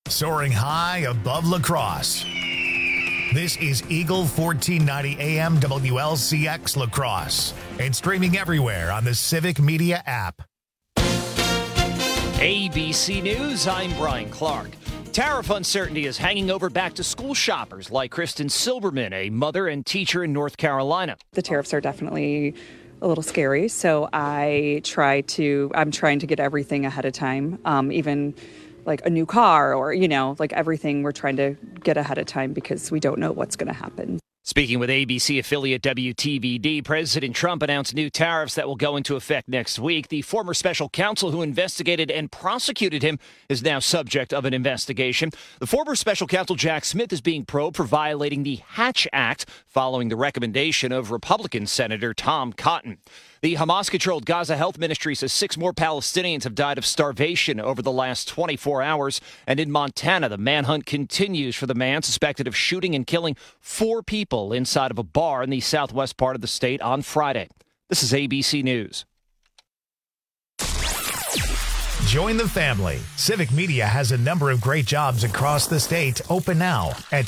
Soaring high above La Crosse. This is Eagle 1490 AM WLCX La Crosse and streaming everywhere on the Civic Media app. ABC News, I'm Brian Clark. Tariff uncertainty is hanging over back-to-school shoppers like Kristen Silberman, a mother and teacher in North Carolina. The tariffs are definitely a little scary, so I'm trying to get everything ahead of time, even like a new car or, like everything we're trying to get ahead of time because we don't know what's going to happen. Speaking with ABC affiliate WTVD, President Trump announced new tariffs that will go into effect next week. The former special counsel who investigated and prosecuted him is now subject of an investigation. The former special counsel Jack Smith is being probed for violating the Hatch Act following the recommendation of Republican Senator Tom Cotton. The Hamas-controlled Gaza Health Ministry says 6 more Palestinians have died of starvation over the last 24 hours. And in Montana, the manhunt continues for the man suspected of shooting and killing 4 people inside of a bar in the southwest part of the state on Friday. This is ABC News. Join the family. Civic Media has a number of great jobs across the state open now at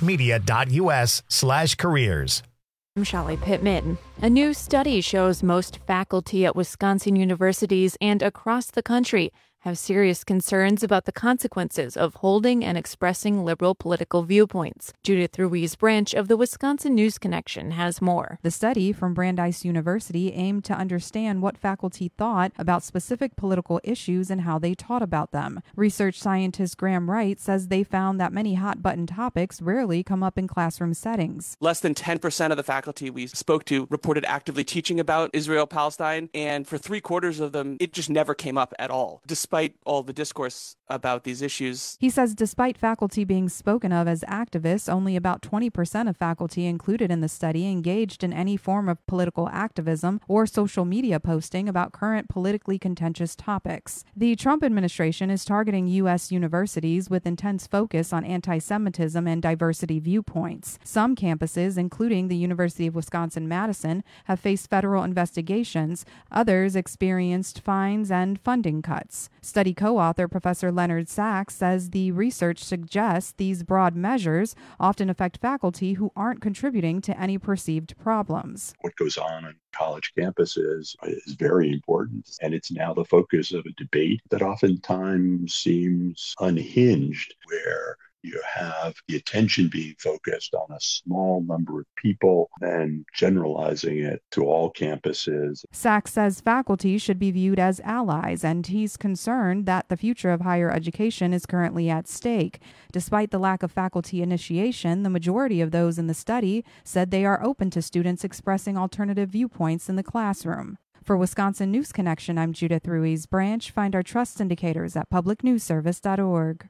civicmedia.us/careers. I'm Shelley Pittman. A new study shows most faculty at Wisconsin universities and across the country have serious concerns about the consequences of holding and expressing liberal political viewpoints. Judith Ruiz Branch of the Wisconsin News Connection has more. The study from Brandeis University aimed to understand what faculty thought about specific political issues and how they taught about them. Research scientist Graham Wright says they found that many hot-button topics rarely come up in classroom settings. Less than 10% of the faculty we spoke to reported actively teaching about Israel-Palestine, and for 3/4 of them, it just never came up at all, despite all the discourse about these issues. He says despite faculty being spoken of as activists, only about 20% of faculty included in the study engaged in any form of political activism or social media posting about current politically contentious topics. The Trump administration is targeting U.S. universities with intense focus on anti-Semitism and diversity viewpoints. Some campuses, including the University of Wisconsin-Madison, have faced federal investigations. Others experienced fines and funding cuts. Study co-author Professor Leonard Sachs says the research suggests these broad measures often affect faculty who aren't contributing to any perceived problems. What goes on college campuses is very important, and it's now the focus of a debate that oftentimes seems unhinged, where you have the attention being focused on a small number of people and generalizing it to all campuses. Sachs says faculty should be viewed as allies, and he's concerned that the future of higher education is currently at stake. Despite the lack of faculty initiation, the majority of those in the study said they are open to students expressing alternative viewpoints in the classroom. For Wisconsin News Connection, I'm Judith Ruiz Branch. Find our trust indicators at publicnewsservice.org.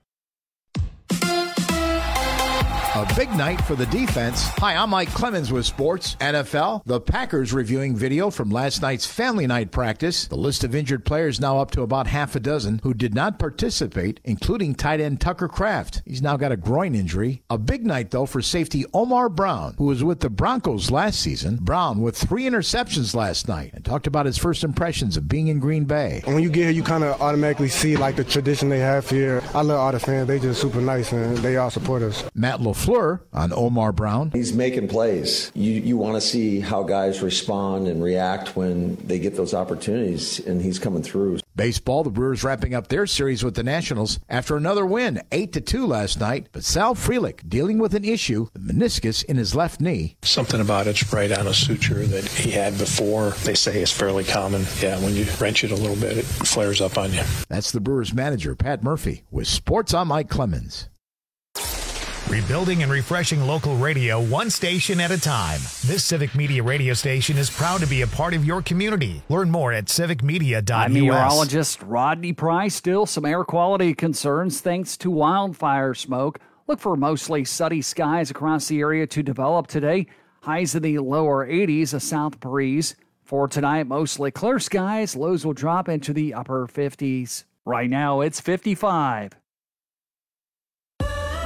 A big night for the defense. Hi, I'm Mike Clemens with Sports. NFL, the Packers reviewing video from last night's family night practice. The list of injured players now up to about half a dozen who did not participate, including tight end Tucker Kraft. He's now got a groin injury. A big night, though, for safety Omar Brown, who was with the Broncos last season. Brown with 3 interceptions last night and talked about his first impressions of being in Green Bay. When you get here, you kind of automatically see like the tradition they have here. I love all the fans. They just super nice and they all support us. Matt LaFleur on Omar Brown. He's making plays. You want to see how guys respond and react when they get those opportunities, and he's coming through. Baseball, the Brewers wrapping up their series with the Nationals after another win, 8-2 last night. But Sal Frelick dealing with an issue, the meniscus in his left knee. Something about it's right on a suture that he had before. They say it's fairly common. Yeah, when you wrench it a little bit, it flares up on you. That's the Brewers manager, Pat Murphy, with Sports. I'm Mike Clemens. Rebuilding and refreshing local radio one station at a time. This Civic Media radio station is proud to be a part of your community. Learn more at civicmedia.us. I'm meteorologist Rodney Price. Still some air quality concerns thanks to wildfire smoke. Look for mostly sunny skies across the area to develop today. Highs in the lower 80s, a south breeze. For tonight, mostly clear skies. Lows will drop into the upper 50s. Right now, it's 55.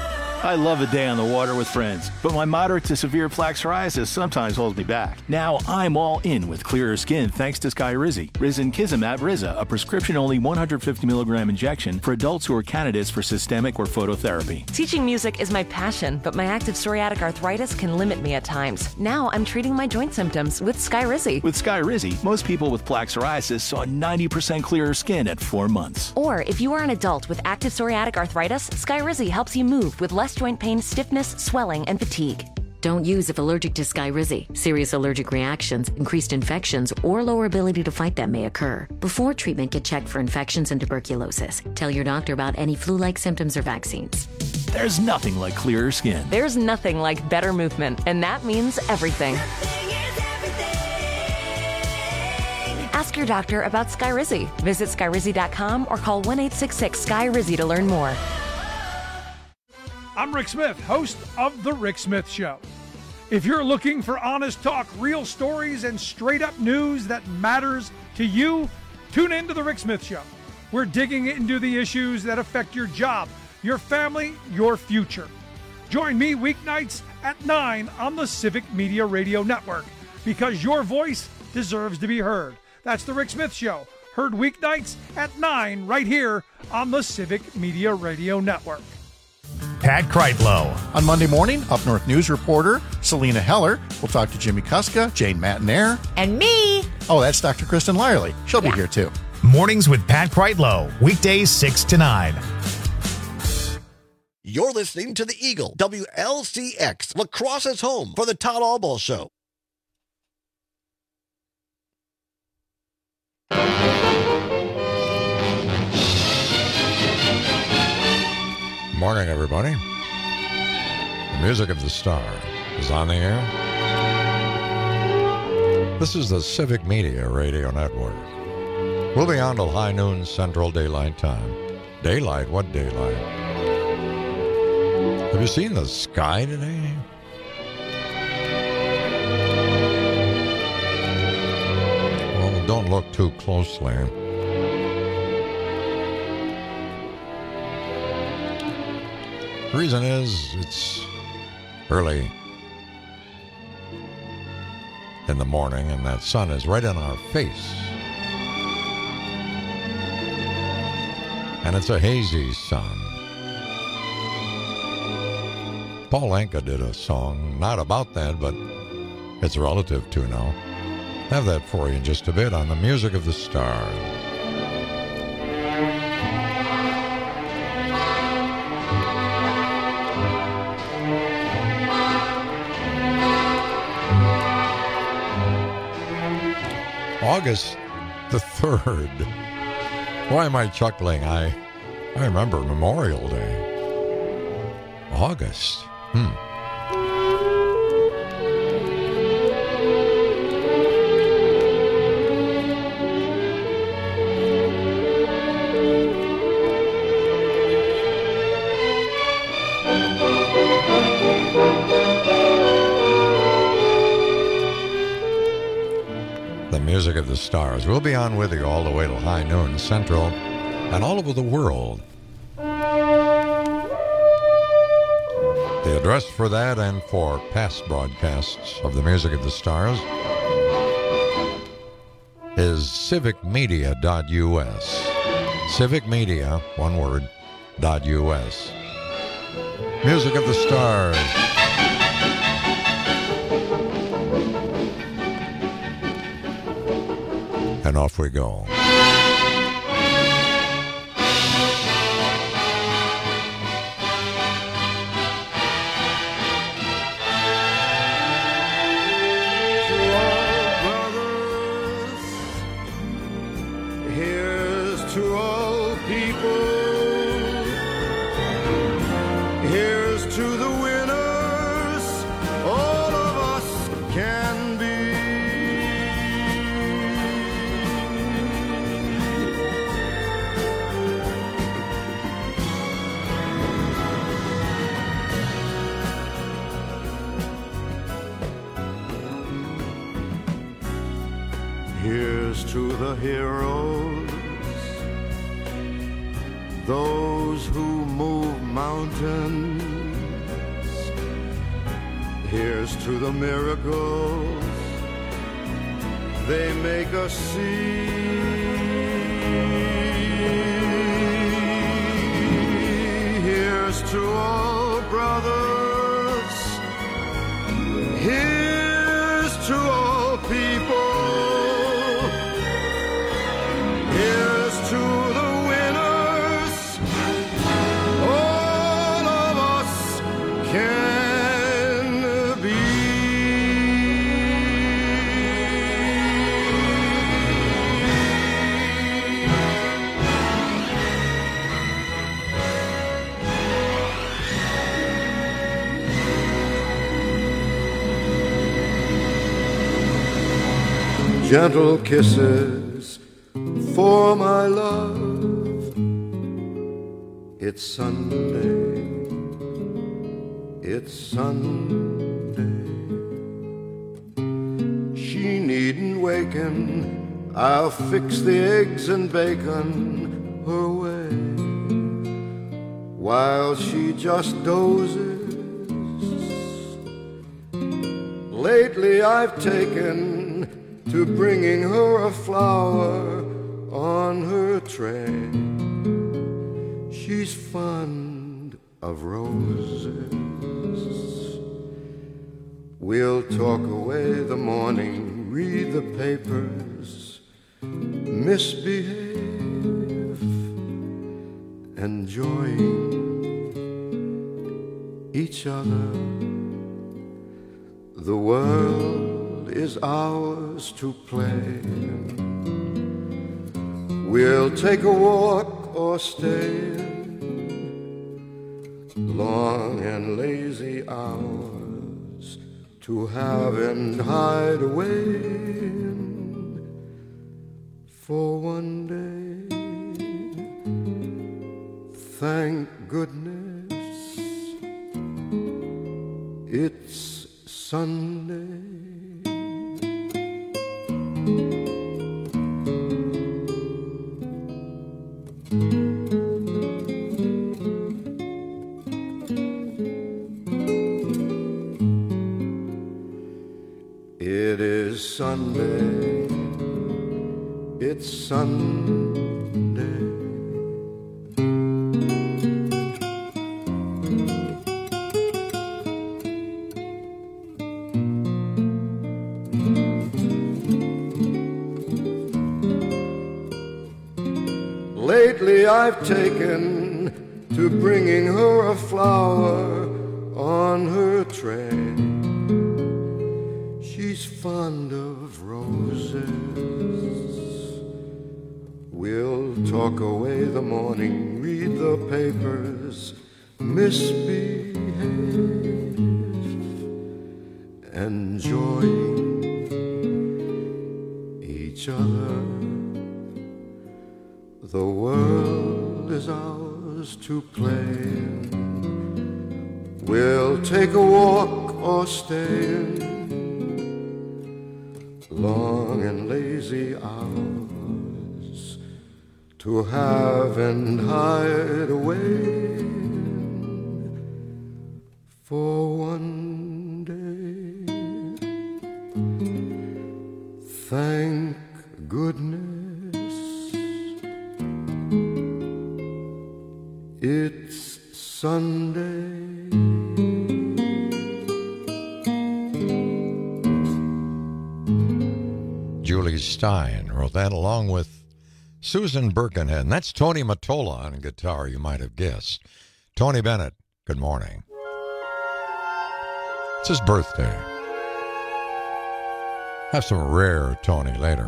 I love a day on the water with friends, but my moderate to severe plaque psoriasis sometimes holds me back. Now I'm all in with clearer skin thanks to Skyrizi. Risankizumab Riza, a prescription-only 150 milligram injection for adults who are candidates for systemic or phototherapy. Teaching music is my passion, but my active psoriatic arthritis can limit me at times. Now I'm treating my joint symptoms with Skyrizi. With Skyrizi, most people with plaque psoriasis saw 90% clearer skin at 4 months. Or if you are an adult with active psoriatic arthritis, Skyrizi helps you move with less joint pain, stiffness, swelling, and fatigue. Don't use if allergic to Skyrizi. Serious allergic reactions, increased infections, or lower ability to fight them may occur. Before treatment, get checked for infections and tuberculosis. Tell your doctor about any flu-like symptoms or vaccines. There's nothing like clearer skin. There's nothing like better movement, and that means everything. Ask your doctor about Skyrizi. Visit Skyrizi.com or call 1-866-SKY-RIZZI to learn more. I'm Rick Smith, host of The Rick Smith Show. If you're looking for honest talk, real stories, and straight-up news that matters to you, tune in to The Rick Smith Show. We're digging into the issues that affect your job, your family, your future. Join me weeknights at 9 on the Civic Media Radio Network, because your voice deserves to be heard. That's The Rick Smith Show, heard weeknights at 9 right here on the Civic Media Radio Network. Pat Kreitlow. On Monday morning, Up North News reporter Selena Heller will talk to Jimmy Kuska, Jane Matanair. And me. Oh, that's Dr. Kristen Lyerly. She'll be here too. Mornings with Pat Kreitlow, weekdays 6 to 9. You're listening to the Eagle, WLCX, Lacrosse's home for the Todd Albaugh Show. Morning, everybody. The music of the star is on the air. This is the Civic Media Radio Network. We'll be on till high noon Central Daylight Time. Daylight? What daylight? Have you seen the sky today? Well, don't look too closely. The reason is it's early in the morning and that sun is right in our face. And it's a hazy sun. Paul Anka did a song, not about that, but it's relative to now. Have that for you in just a bit on the music of the stars. August the 3rd. Why am I chuckling? I remember Memorial Day. August. Music of the stars. We'll be on with you all the way till high noon Central and all over the world. The address for that and for past broadcasts of the music of the stars is civicmedia.us. Civicmedia, one word, .us. Music of the stars. And off we go. Here's to all people. Here's to the winners. All of us can be. Here's to the heroes, those who move mountains. Here's to the miracles they make us see. Here's to all brothers. Here's to all people. Here's to the winners. All of us can be. Gentle kisses for my love. It's Sunday. It's Sunday. She needn't waken. I'll fix the eggs and bacon her way while she just dozes. Lately I've taken to bringing her a flower on her tray. She's fond of roses. We'll talk away the morning, read the papers, misbehave, enjoying each other. The world is ours to play. We'll take a walk or stay. Long and lazy hours to have and hide away in. For one day, thank goodness, it's Sunday. It is Sunday, it's Sunday. Lately I've taken to bringing her a flower on her tray. She's fond of roses. We'll talk away the morning, read the papers, misbehave, enjoying each other. The world is ours to play in. We'll take a walk or stay in. Long and lazy hours to have and hide away for one day. Thank goodness it's Sunday. Julie Stein wrote that along with Susan Birkenhead. And that's Tony Mottola on guitar, you might have guessed. Tony Bennett, good morning. It's his birthday. Have some rare Tony later.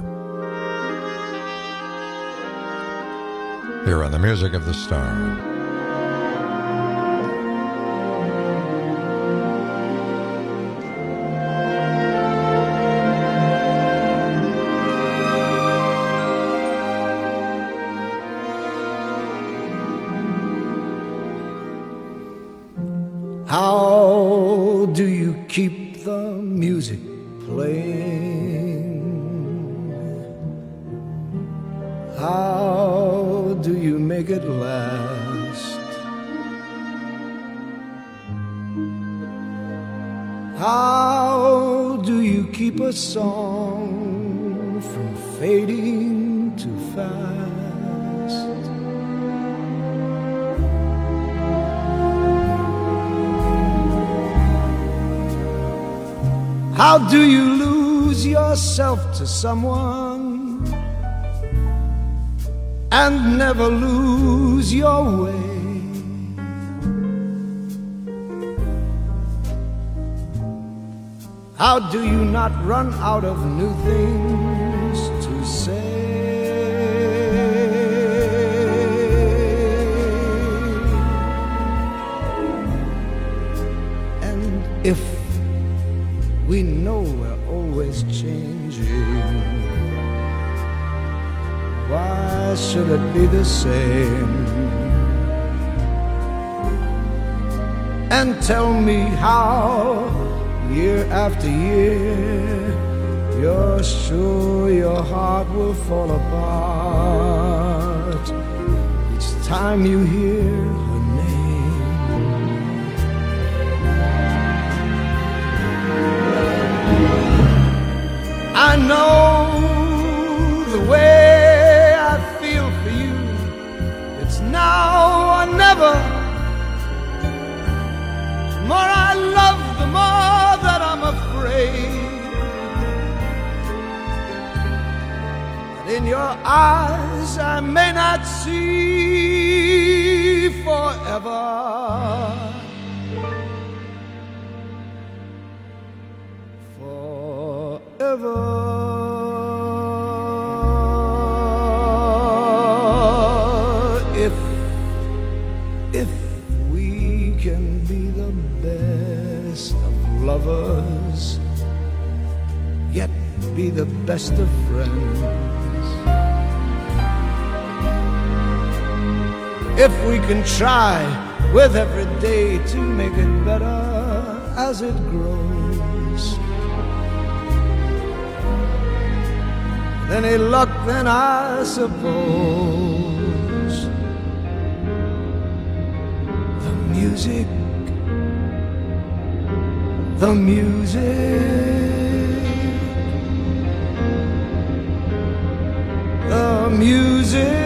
Here on the Music of the Star. How do you keep the music playing? How do you make it last? How do you keep a song from fading too fast? How do you lose yourself to someone and never lose your way? How do you not run out of new things to say? And if we know we're always changing, why should it be the same? And tell me how, year after year, you're sure your heart will fall apart each time you hear her name. I know the way I feel for you. It's now or never. The more I love, the more that I'm afraid that in your eyes I may not see forever. If we can be the best of lovers, yet be the best of friends, if we can try with every day to make it better as it grows, any luck then I suppose the music, the music, the music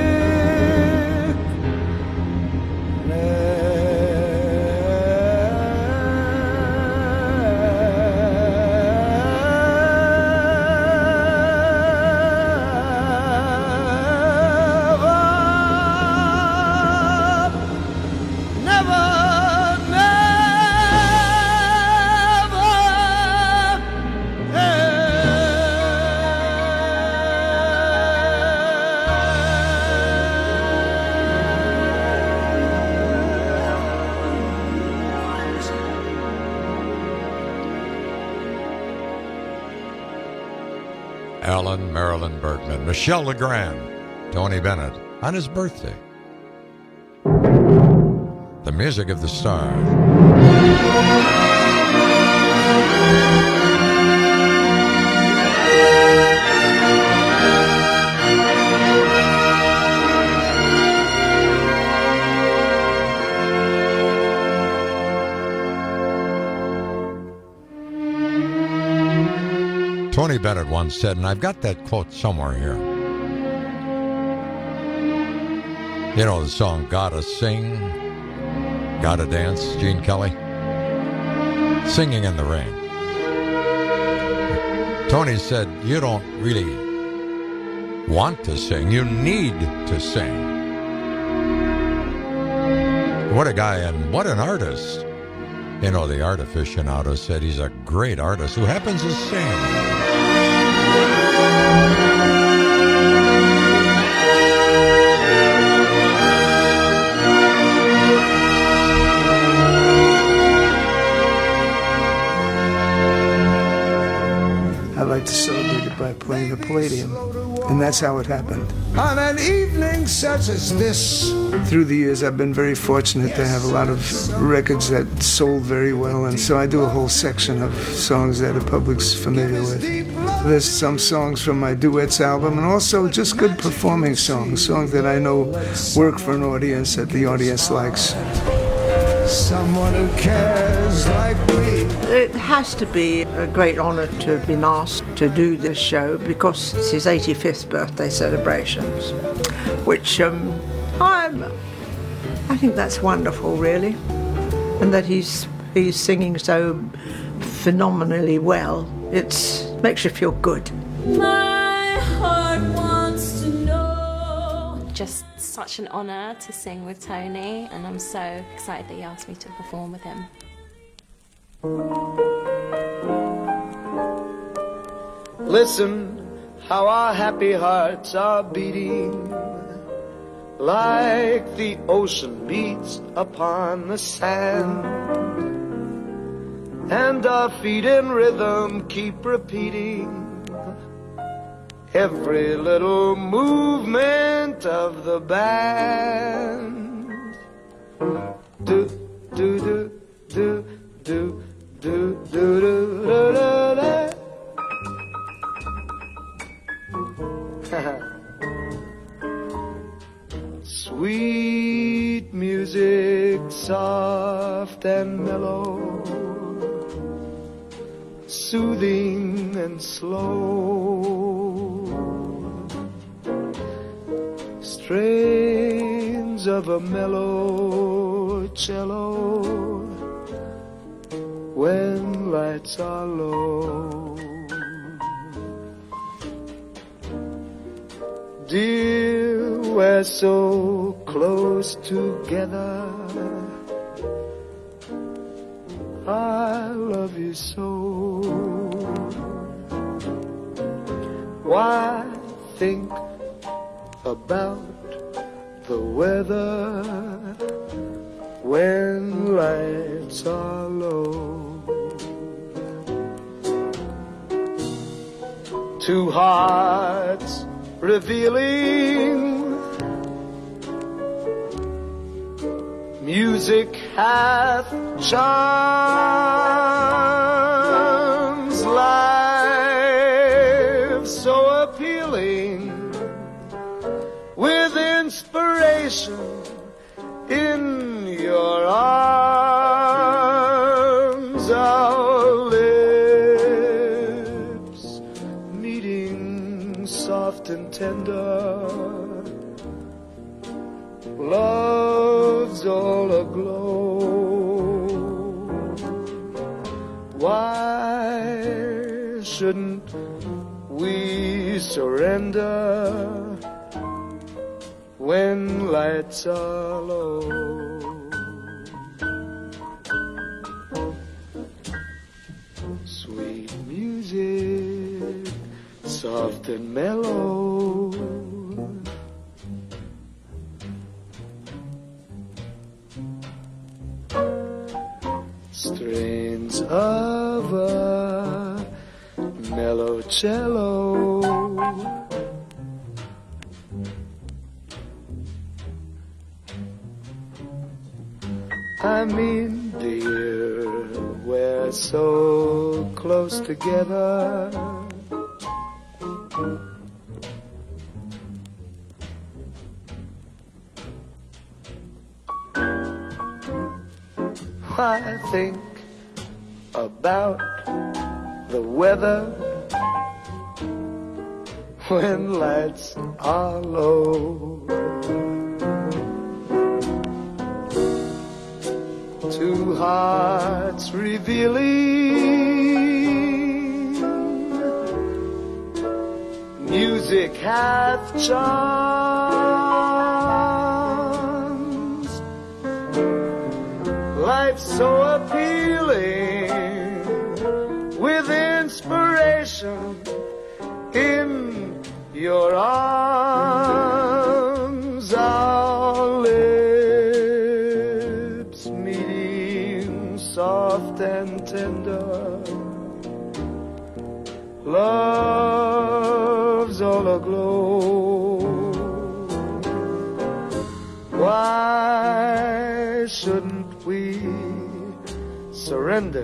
Alan Marilyn Bergman, Michelle Legrand, Tony Bennett on his birthday. The music of the stars. Tony Bennett once said, and I've got that quote somewhere here. You know the song Gotta Sing, Gotta Dance, Gene Kelly? Singing in the Rain. Tony said, you don't really want to sing, you need to sing. What a guy and what an artist. You know, the art aficionado said he's a great artist who happens to sing. I like to celebrate it by playing the Palladium, and that's how it happened. On an evening such as this, through the years I've been very fortunate to have a lot of records that sold very well, and so I do a whole section of songs that the public's familiar with. There's some songs from my duets album, and also just good performing songs that I know work for an audience, that the audience likes. someone who cares like me. It has to be a great honour to have been asked to do this show because it's his 85th birthday celebrations, which I think that's wonderful, really, and that he's singing so phenomenally well. It makes you feel good. My heart wants to know. Just such an honour to sing with Tony, and I'm so excited that he asked me to perform with him. Listen how our happy hearts are beating, like the ocean beats upon the sand, and our feet in rhythm keep repeating every little movement of the band. Do do do do do do do do do do. Sweet music, soft and mellow, soothing and slow, strains of a mellow cello when lights are low. Dear, we're so close together, I love you so. Why think about the weather when lights are low? Two hearts revealing, music hath charms, life so appealing, with inspiration in your arms, our lips meeting soft and tender, love's all aglow. Why shouldn't we surrender when lights are low? Sweet music, soft and mellow, strains of a mellow cello, I mean, dear, we're so close together, I think about the weather when lights are low. Two hearts revealing, music hath charms, life so appealing, with inspiration in your arms, our lips meeting soft and tender, love's all aglow. Why shouldn't we surrender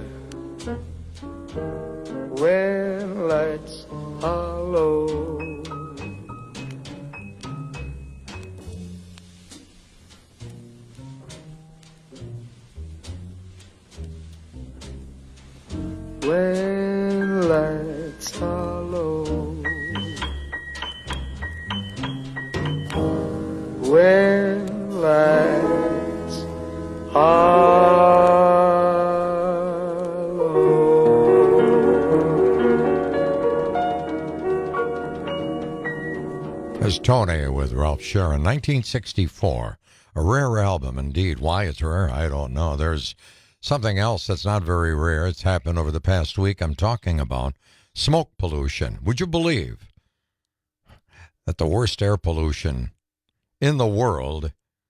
when lights are low? when lights are low, when lights are low. As Tony with Ralph Sharon, 1964. A rare album indeed. Why it's rare, I don't know. There's something else that's not very rare. It's happened over the past week. I'm talking about smoke pollution. Would you believe that the worst air pollution in the world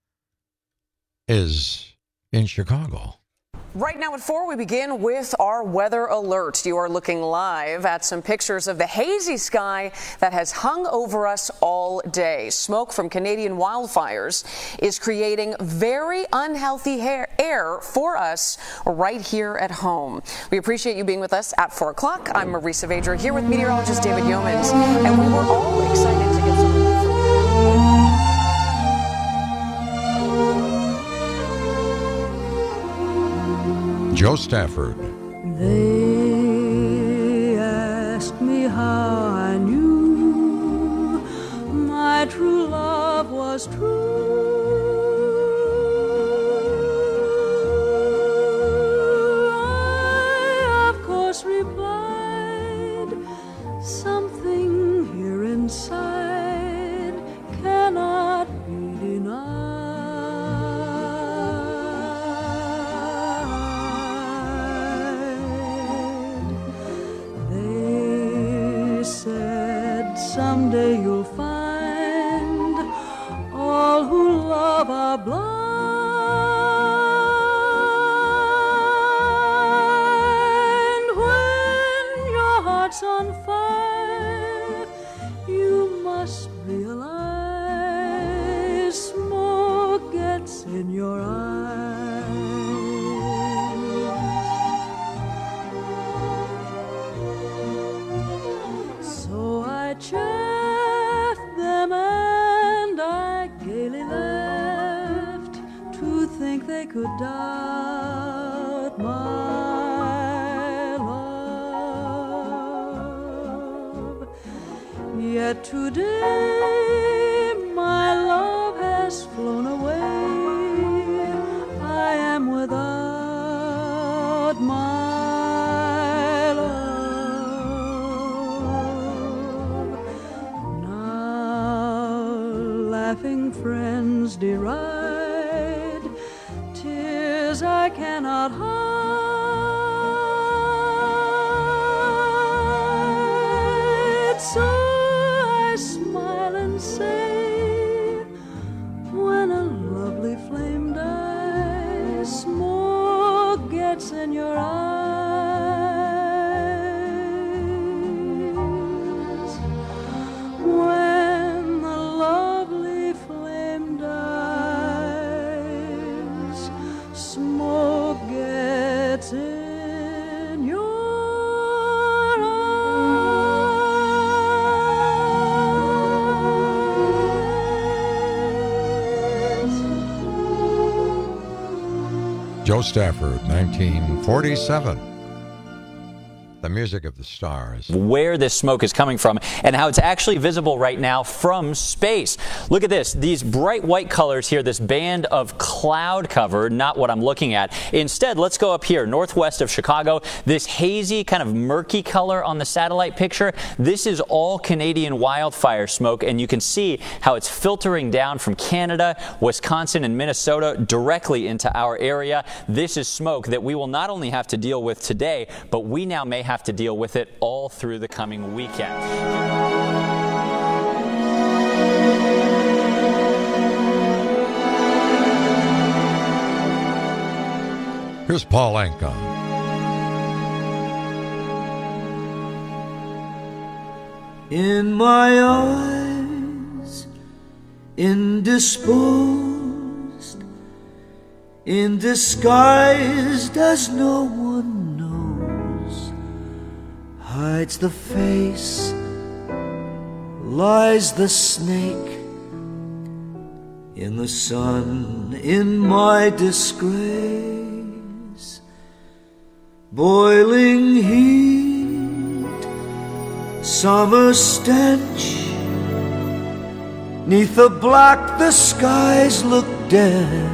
is in Chicago? Right now at 4, we begin with our weather alert. You are looking live at some pictures of the hazy sky that has hung over us all day. Smoke from Canadian wildfires is creating very unhealthy air for us right here at home. We appreciate you being with us at 4 o'clock. I'm Marisa Vadra here with meteorologist David Yeomans, and we were all excited to get some relief from Joe Stafford. They asked me how I knew my true love was true. I, of course, replied, something here inside cannot be denied. Someday you'll find all who love are blind. When your heart's on fire, you must realize smoke gets in your eyes. So I chaffed them and I gaily laughed to think they could doubt my love. Yet today my love has flown away. I am without my love. Now laughing friends deride tears I cannot hide. So I smile and say, when a lovely flame dies, smoke gets in your eyes. When the lovely flame dies, smoke gets in your Joe Stafford, 1947. The music of the stars. Where this smoke is coming from and how it's actually visible right now from space. Look at this. These bright white colors here, this band of cloud cover, not what I'm looking at. Instead, let's go up here, northwest of Chicago. This hazy, kind of murky color on the satellite picture, this is all Canadian wildfire smoke, and you can see how it's filtering down from Canada, Wisconsin, and Minnesota directly into our area. This is smoke that we will not only have to deal with today, but we now may have to deal with it all through the coming weekend. Here's Paul Anka. In my eyes, indisposed, in disguise as no one knows, hides the face, lies the snake. In the sun, in my disgrace, boiling heat, summer stench. 'Neath the black the skies look dead.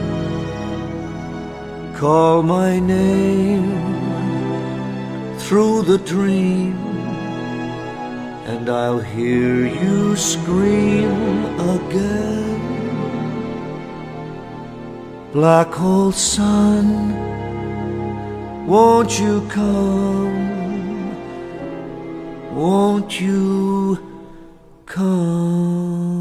Call my name through the dream, and I'll hear you scream again. Black hole sun, won't you come? Won't you come?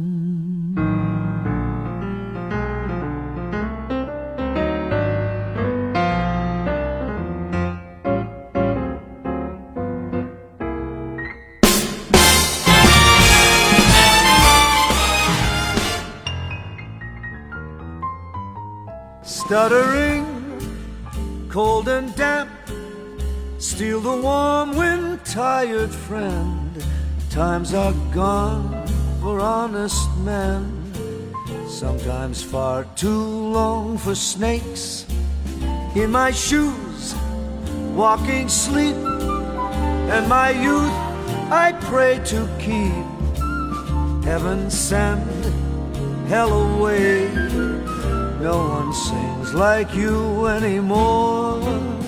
Stuttering, cold and damp, steal the warm wind, tired friend. Times are gone for honest men, sometimes far too long for snakes. In my shoes, walking sleep, and my youth I pray to keep. Heaven send hell away, no one sings like you anymore.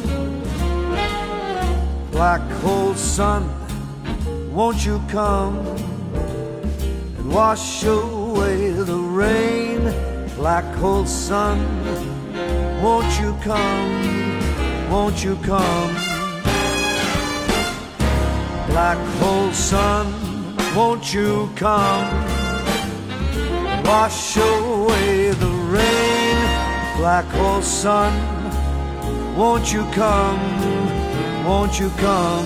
Black hole sun, won't you come and wash away the rain? Black hole sun, won't you come? Won't you come? Black hole sun, won't you come? Wash away the rain. Black hole sun, won't you come? Won't you come?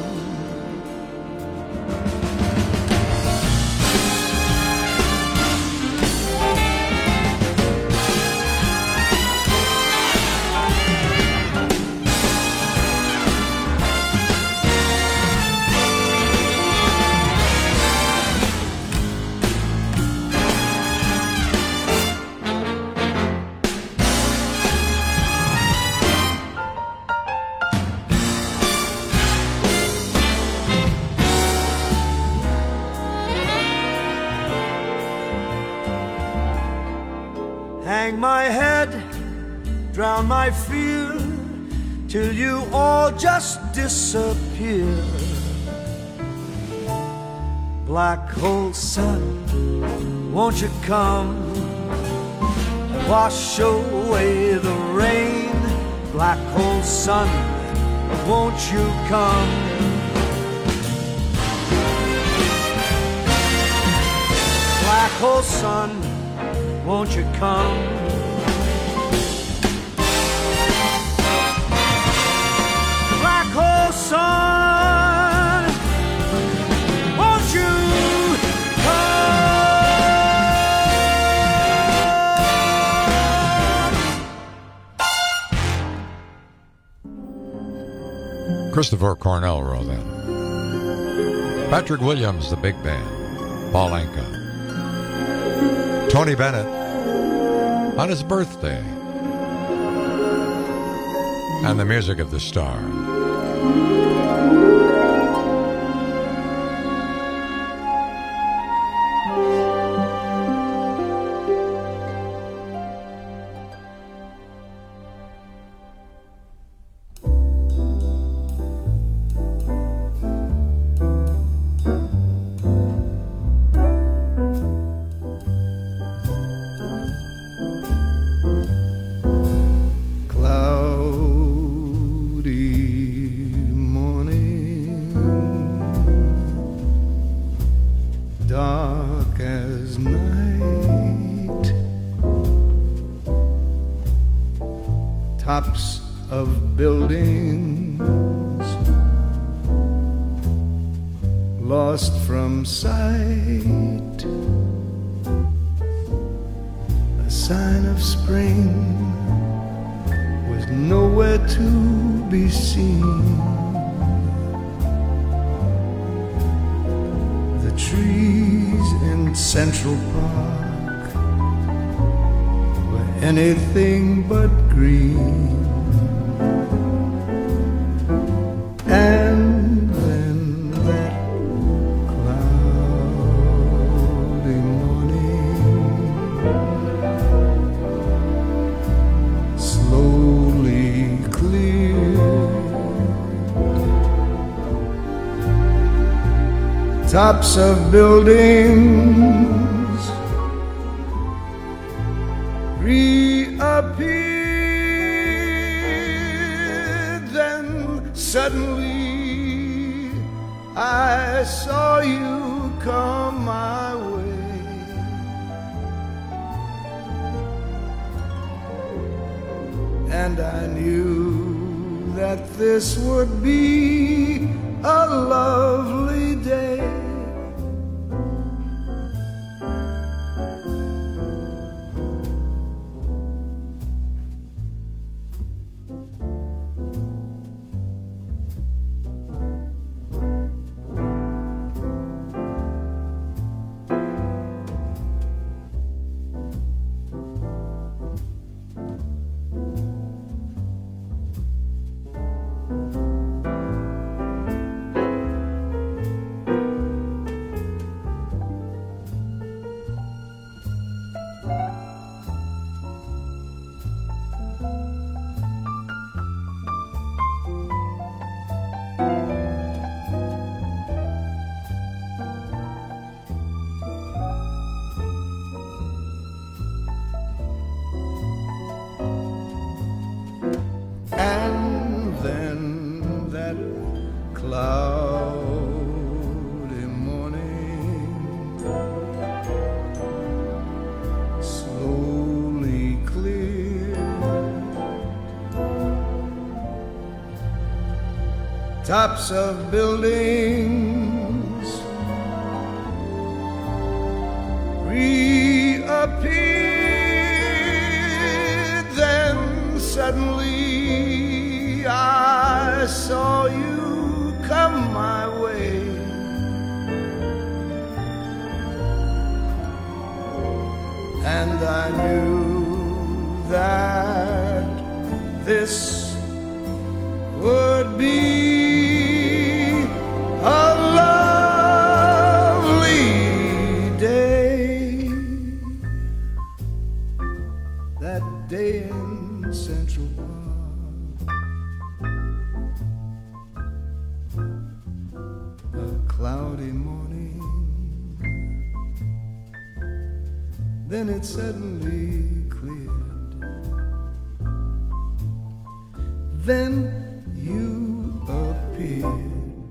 Hang my head, drown my fear, till you all just disappear. Black hole sun, won't you come? Wash away the rain. Black hole sun, won't you come? Black hole sun, won't you come? Black hole sun, won't you come? Christopher Cornell wrote that. Patrick Williams, the big band. Paul Anka. Tony Bennett on his birthday. And the music of the Stars. Tops of buildings lost from sight, a sign of spring was nowhere to be seen. The trees in Central Park were anything but green. tops of buildings reappeared. Then suddenly I saw you come my way. And I knew that this would be a lovely day. Cloudy morning slowly cleared. Tops of buildings reappeared. Then suddenly I saw you come my way. And I knew that this would be a lovely day. That day in Central Park. Cloudy morning, then it suddenly cleared. Then you appeared.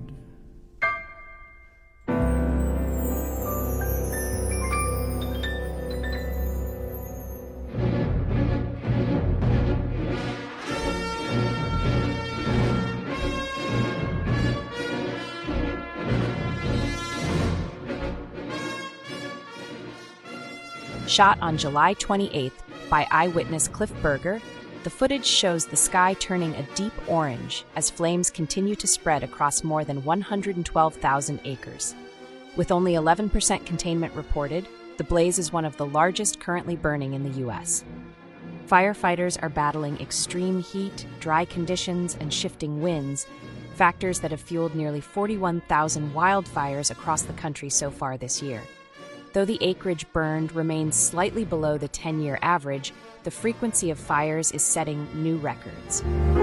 Shot on July 28th by eyewitness Cliff Berger, the footage shows the sky turning a deep orange as flames continue to spread across more than 112,000 acres. With only 11% containment reported, the blaze is one of the largest currently burning in the U.S. Firefighters are battling extreme heat, dry conditions, and shifting winds, factors that have fueled nearly 41,000 wildfires across the country so far this year. Though the acreage burned remains slightly below the 10-year average, the frequency of fires is setting new records.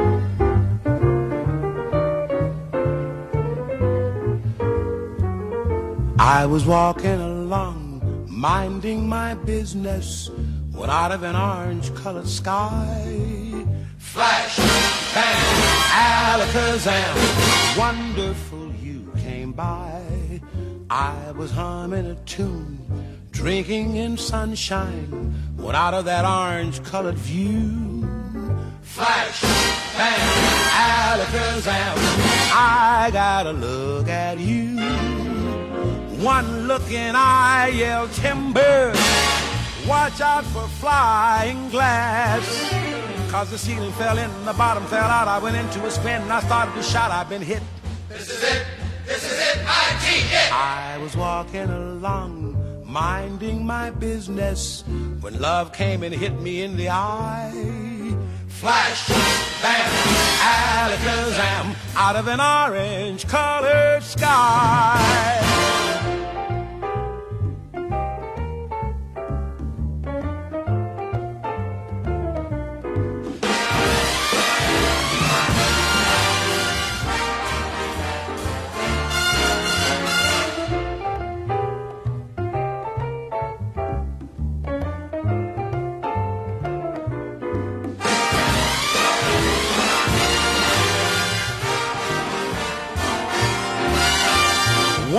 I was walking along, minding my business, when out of an orange-colored sky, flash, bang, alakazam, wonderful you came by. I was humming a tune, drinking in sunshine, when out of that orange-colored view, flash, bang, alakazam, I gotta look at you. One look and I yelled timber, watch out for flying glass. Cause the ceiling fell in, the bottom fell out, I went into a spin and I started to shout, I've been hit. This is it. This is it, I-T-it! I was walking along, minding my business, when love came and hit me in the eye. Flash, bam, alakazam, out of an orange-colored sky.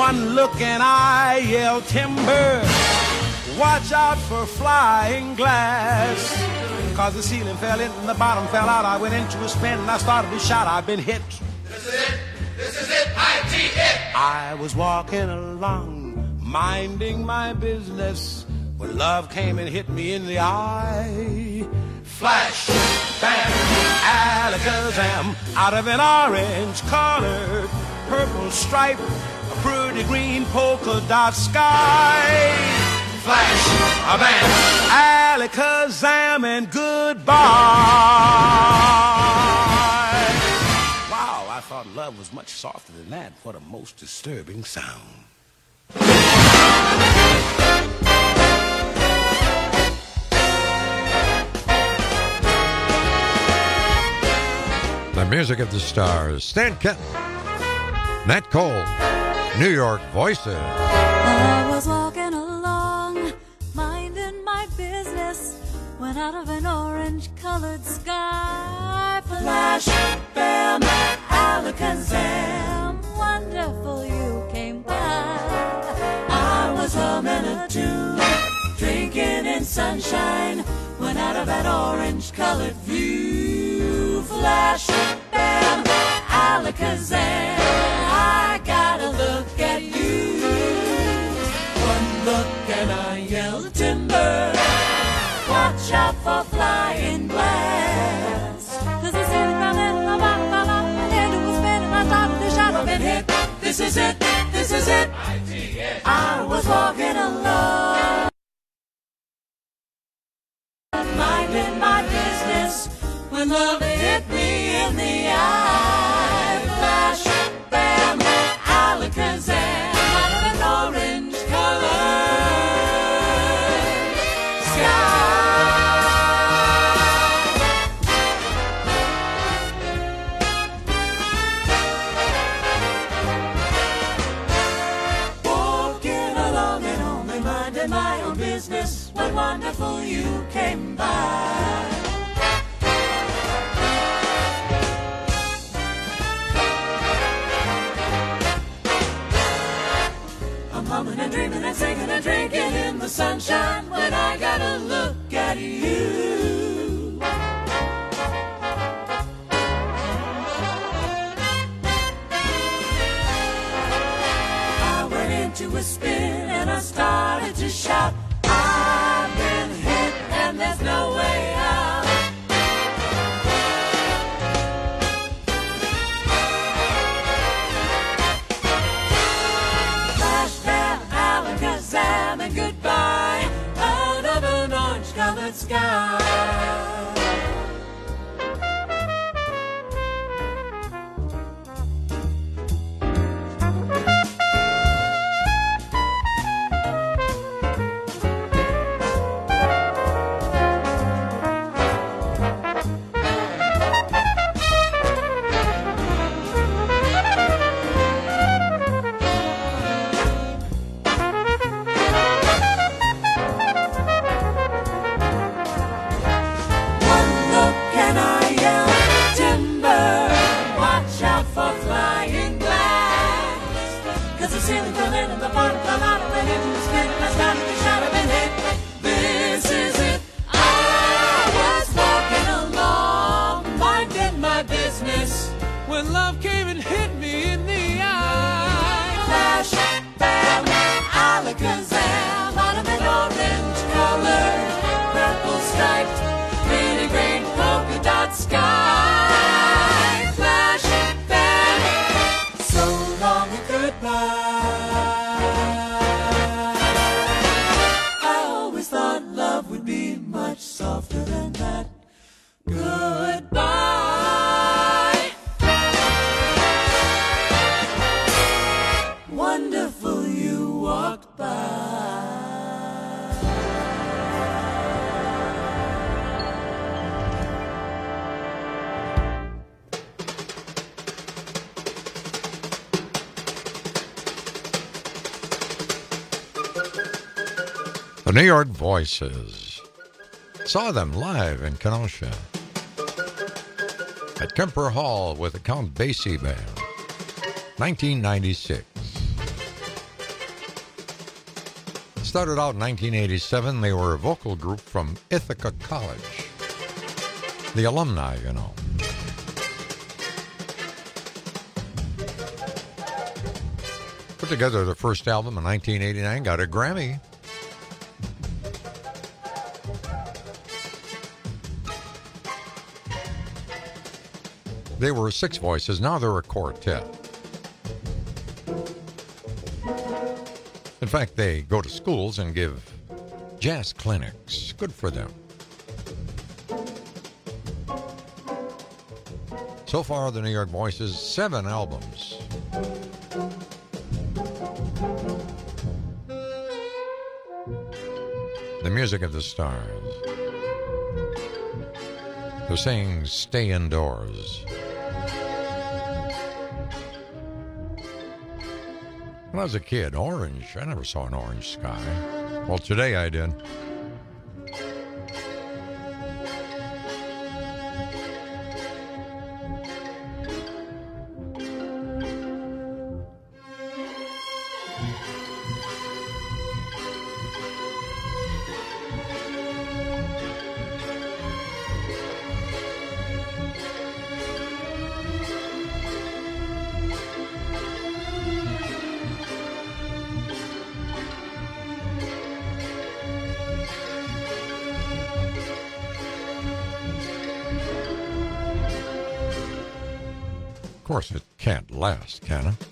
One look and I yelled timber. Watch out for flying glass. Cause the ceiling fell in and the bottom fell out. I went into a spin and I started to shout, I've been hit. This is it. This is it. I-T-it. I was walking along, minding my business, when love came and hit me in the eye. Flash, bam, alakazam, out of an orange-colored purple stripe, a pretty green polka dot sky. Flash, a bam, alakazam, and goodbye. Wow, I thought love was much softer than that. What a most disturbing sound. The music of the stars. Stan Kenton, Nat Cole, New York Voices. I was walking along, minding my business, when out of an orange-colored sky, flash, bam, alakazam, wonderful you came by. I was humming a tune, drinking in sunshine, when out of that orange-colored view, flash, bam, alakazam, I gotta look at you. One look and I yelled timber. Watch out for flying glass. Cause the ceiling fell in and the bottom fell out. My head was spinning, I started to shout, I've been hit. This is it, this is it. I was walking alone, minding my business, when love hit me in the eye. Flash, bam, alakazam, out of an orange-colored sky. Walking along and only minding my own business, when wonderful you came by. Humming and dreaming and singing and drinking in the sunshine, when I gotta look at you. I went into a spin and I started to shout, I've been hit and there's no way out. Alakazam and goodbye, out of an orange-colored sky. When love came and hit me in the eye. Flash, bam, alakazam, out of an orange-colored, purple striped, pretty green polka dot sky. Flash, bam, so long and goodbye. I always thought love would be much softer than that. Goodbye. Wonderful you walked by. The New York Voices. Saw them live in Kenosha at Kemper Hall with the Count Basie Band, 1996. Started out in 1987. They were a vocal group from Ithaca College. The alumni, you know. Put together their first album in 1989, got a Grammy. They were 6 voices, now they're a quartet. In fact, they go to schools and give jazz clinics. Good for them. So far, the New York Voices, 7 albums. The music of the stars. They're saying stay indoors. When I was a kid, orange, I never saw an orange sky. Well, today I did. Of course, it can't last, can it?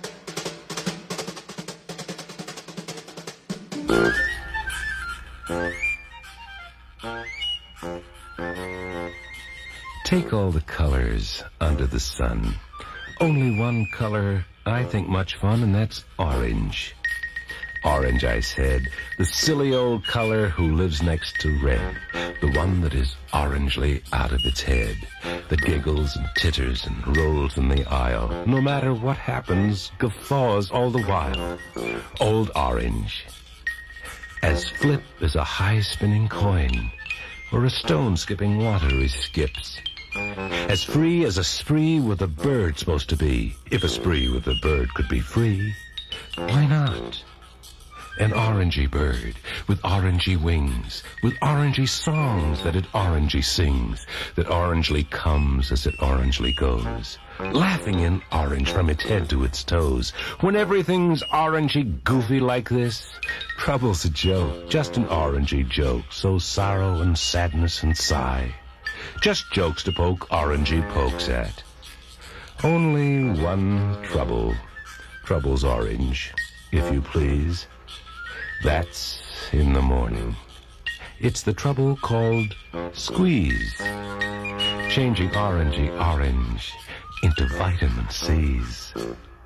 Take all the colors under the sun. Only one color I think much fun, and that's orange. Orange, I said, the silly old color who lives next to red, the one that is orangely out of its head, that giggles and titters and rolls in the aisle, no matter what happens, guffaws all the while. Old Orange, as flip as a high-spinning coin, or a stone skipping water he skips. As free as a spree with a bird supposed to be. If a spree with a bird could be free, why not? An orangey bird with orangey wings, with orangey songs that it orangey sings, that orangely comes as it orangely goes, laughing in orange from its head to its toes. When everything's orangey goofy like this, trouble's a joke, just an orangey joke, so sorrow and sadness and sigh. Just jokes to poke orangey pokes at. Only one trouble. Trouble's orange, if you please. That's in the morning. It's the trouble called squeeze. Changing orangey orange into vitamin C's.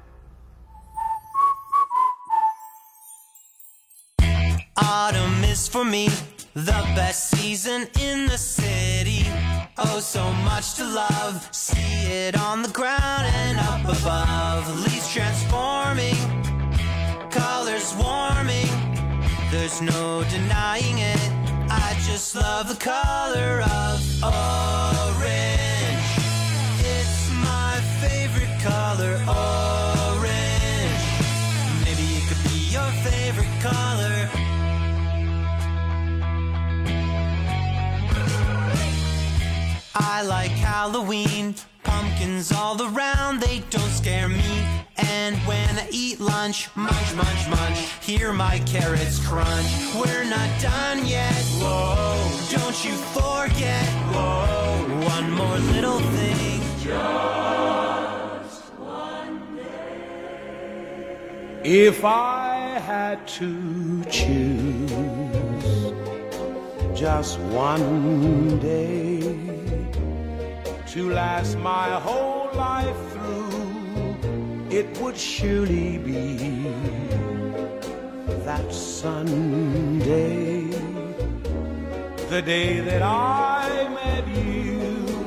Autumn is for me the best season in the city. Oh, so much to love. See it on the ground and up above. Leaves transforming, colors warming. There's no denying it. I just love the color of orange. It's my favorite color, orange. Maybe it could be your favorite color. I like Halloween, pumpkins all around, they don't scare me. And when I eat lunch, munch, munch, munch, hear my carrots crunch. We're not done yet, whoa, don't you forget, whoa, one more little thing. Just one day. If I had to choose just one day to last my whole life through, it would surely be that Sunday, the day that I met you.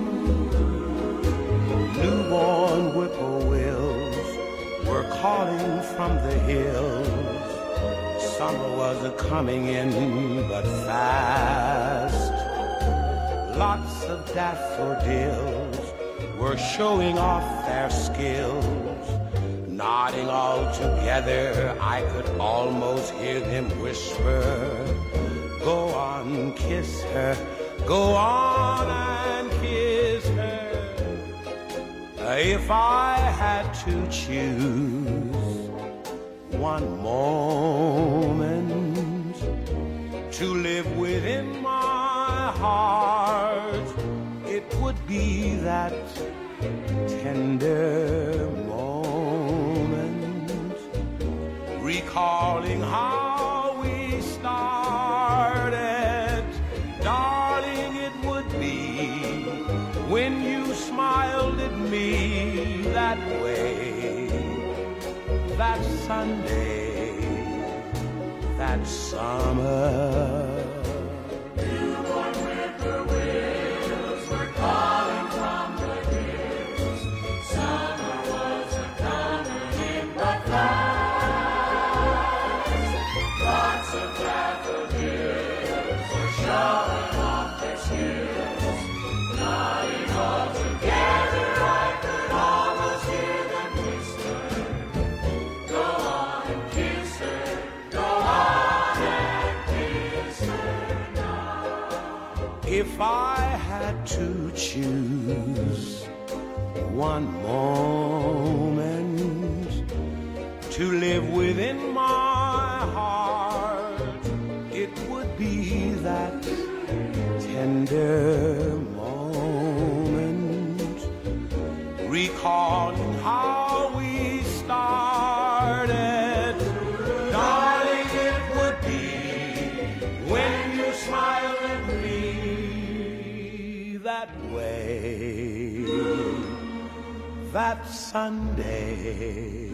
Newborn whippoorwills were calling from the hills. Summer was a-coming in but fast. Lots of daffodils were showing off their skills. nodding all together. I could almost hear them whisper, go on, kiss her, go on and kiss her. If I had to choose one moment to live within my heart, it would be that tender moment, recalling how we started. Darling, it would be when you smiled at me that way, that Sunday, that summer. Newborn whippoorwills were calling from the hills. Summer was a-coming in the clouds. Lots of daffodils were showing off their skills. Nodding all together, I could almost hear them whisper, go on and kiss her, go on and kiss her now. If I had to choose one moment to live within my heart, it would be that tender moment, recalling how we started. Darling, it would be when you smile at me that way, that Sunday,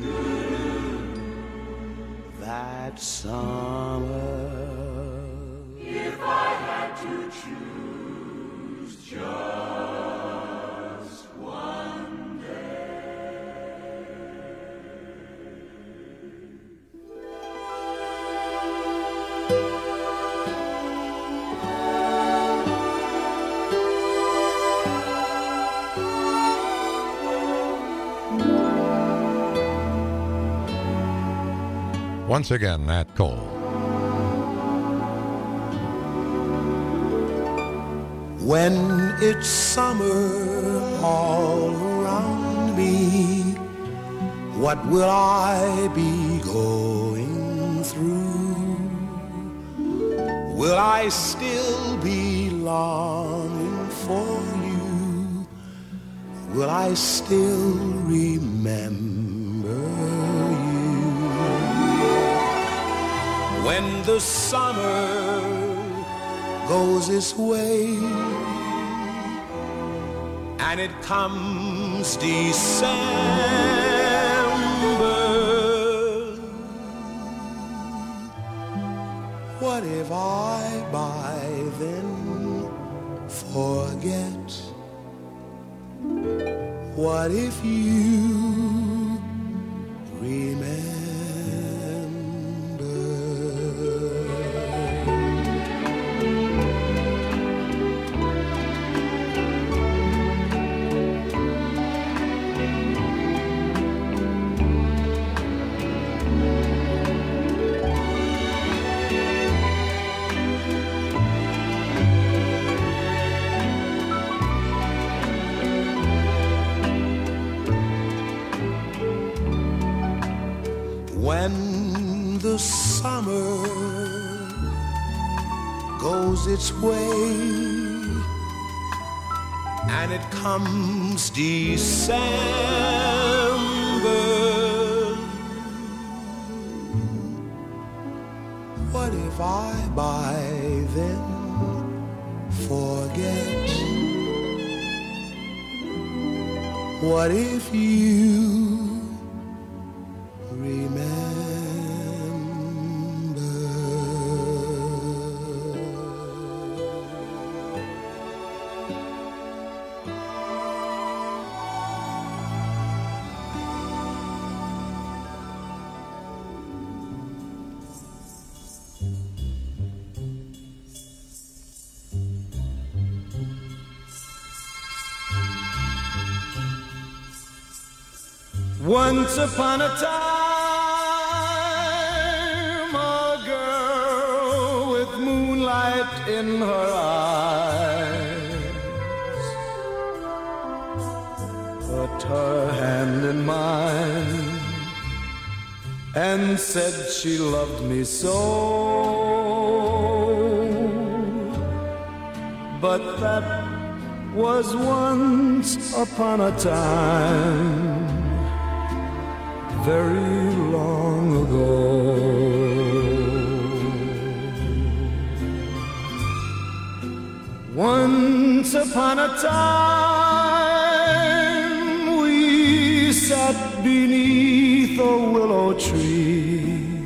that summer. If I had to choose just one Once again, Nat Cole. When it's summer all around me, what will I be going through? Will I still be longing for you? Will I still remember you? When the summer goes its way and it comes December, what if I by then forget? What if you remember? When the summer goes its way and it comes December, what if I by then forget? What if you Once upon a time, a girl with moonlight in her eyes put her hand in mine and said she loved me so. But that was once upon a time, very long ago. Once upon a time, we sat beneath a willow tree,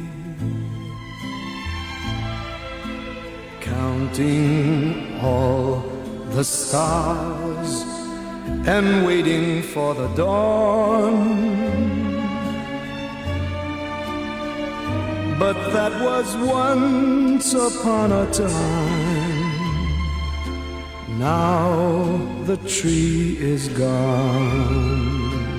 counting all the stars and waiting for the dawn. But that was once upon a time. Now the tree is gone.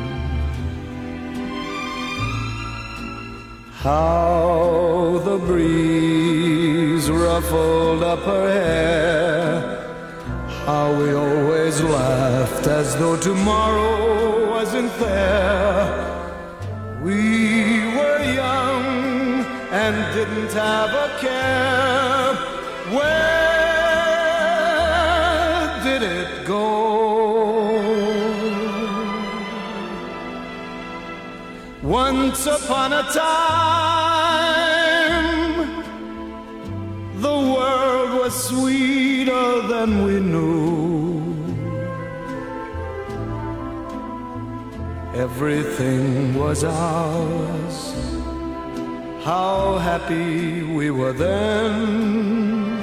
How the breeze ruffled up her hair. How we always laughed as though tomorrow wasn't there. We were young and didn't have a care. Where did it go? Once upon a time, the world was sweeter than we knew. Everything was ours. How happy we were then.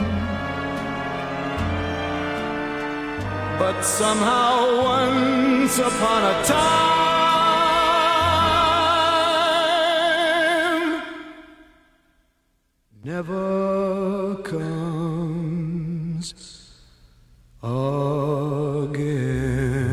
But somehow once upon a time never comes again.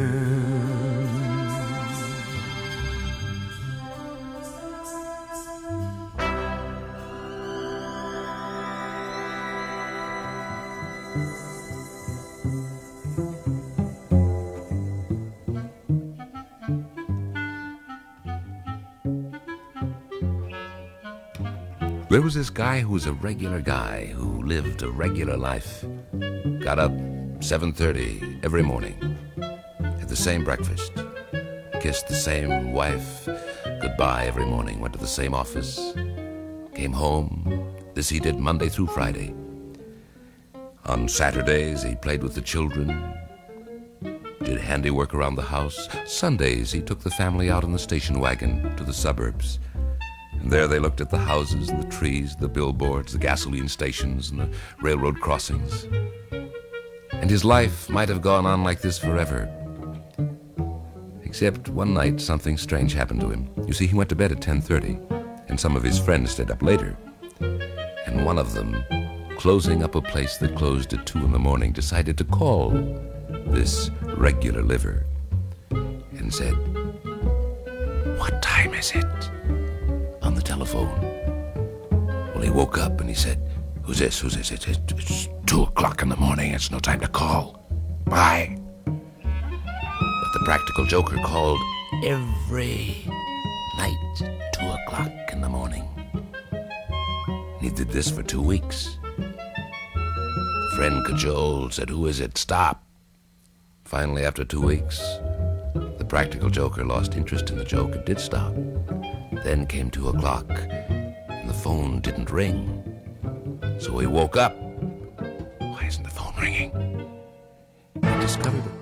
There was this guy who was a regular guy who lived a regular life. Got up 7:30 every morning, had the same breakfast, kissed the same wife goodbye every morning, went to the same office, came home. This he did Monday through Friday. On Saturdays, he played with the children, did handiwork around the house. Sundays, he took the family out in the station wagon to the suburbs. And there they looked at the houses and the trees, the billboards, the gasoline stations, and the railroad crossings. And his life might have gone on like this forever. Except one night, something strange happened to him. You see, he went to bed at 10:30, and some of his friends stayed up later. And one of them, closing up a place that closed at 2 in the morning, decided to call this regular liver and said, "What time is it?" on the telephone. Well, he woke up and he said, Who's this? It's 2 o'clock in the morning. It's no time to call. Bye." But the practical joker called every night, 2 o'clock in the morning. And he did this for 2 weeks. The friend cajoled, said, "Who is it? Stop." Finally, after 2 weeks, the practical joker lost interest in the joke and did stop. Then came 2 o'clock, and the phone didn't ring. So he woke up. Why isn't the phone ringing? He discovered it.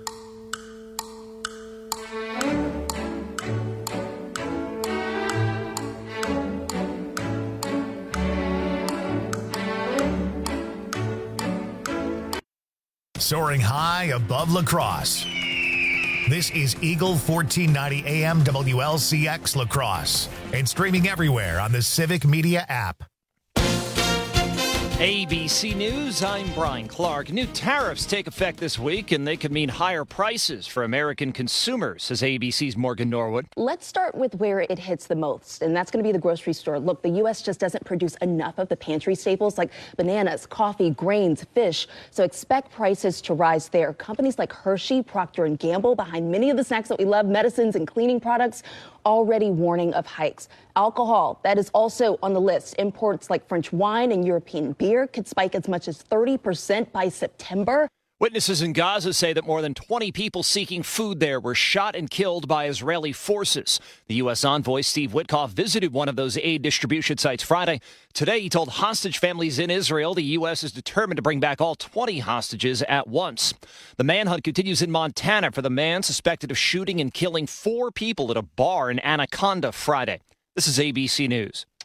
Soaring high above La Crosse. This is Eagle 1490 AM WLCX La Crosse and streaming everywhere on the Civic Media app. ABC News, I'm Brian Clark. New tariffs take effect this week, and they could mean higher prices for American consumers, says ABC's Morgan Norwood. Let's start with where it hits the most, and that's going to be the grocery store. Look, the U.S. just doesn't produce enough of the pantry staples like bananas, coffee, grains, fish, so expect prices to rise there. Companies like Hershey, Procter & Gamble, behind many of the snacks that we love, medicines and cleaning products, already warning of hikes. Alcohol, that is also on the list. Imports like French wine and European beer could spike as much as 30% by September. Witnesses in Gaza say that more than 20 people seeking food there were shot and killed by Israeli forces. The U.S. envoy Steve Witkoff visited one of those aid distribution sites Friday. Today, he told hostage families in Israel the U.S. is determined to bring back all 20 hostages at once. The manhunt continues in Montana for the man suspected of shooting and killing 4 people at a bar in Anaconda Friday. This is ABC News.